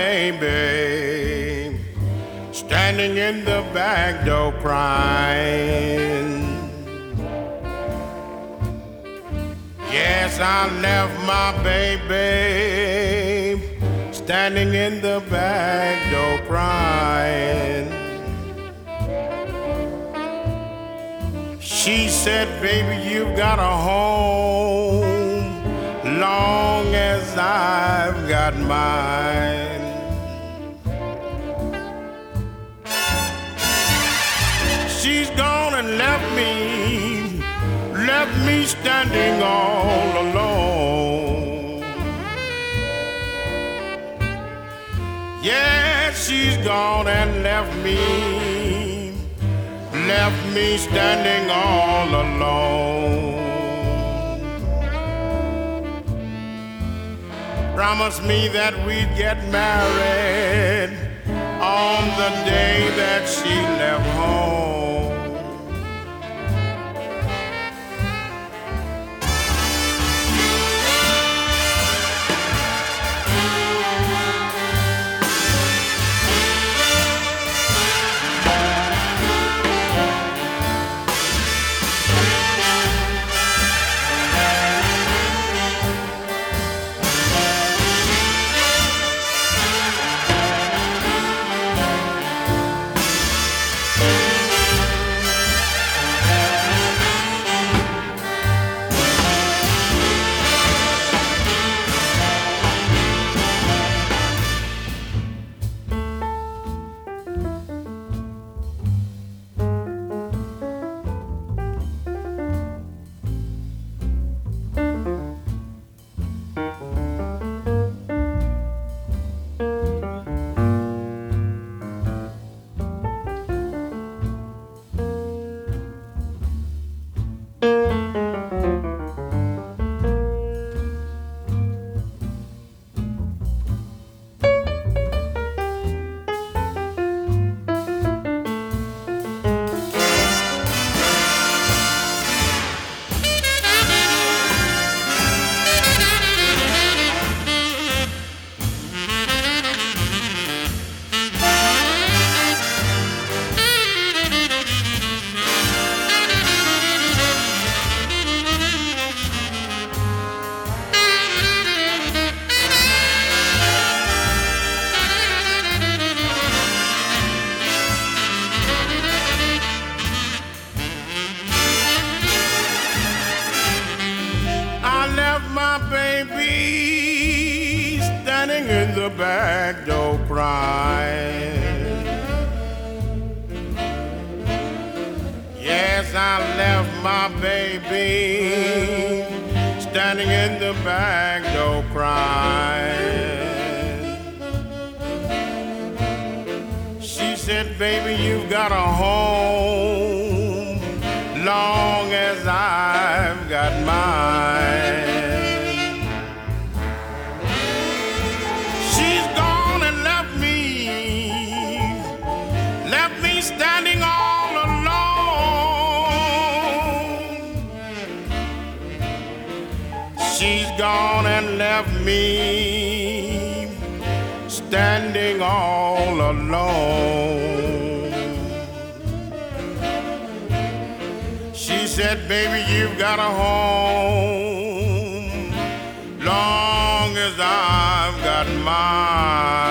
baby standing in the back door crying. Yes, I left my baby standing in the back door crying. She said, baby, you've got a home long as I've got mine. She's gone and left me standing all alone. Yeah, she's gone and left me standing all alone. Promised me that we'd get married on the day that she left home. My baby standing in the back door crying. Yes, I left my baby standing in the back door crying. She said, baby, you've got a home long as I've got mine. Standing all alone. She's gone and left me standing all alone. She said, baby, you've got a home long as I've got mine.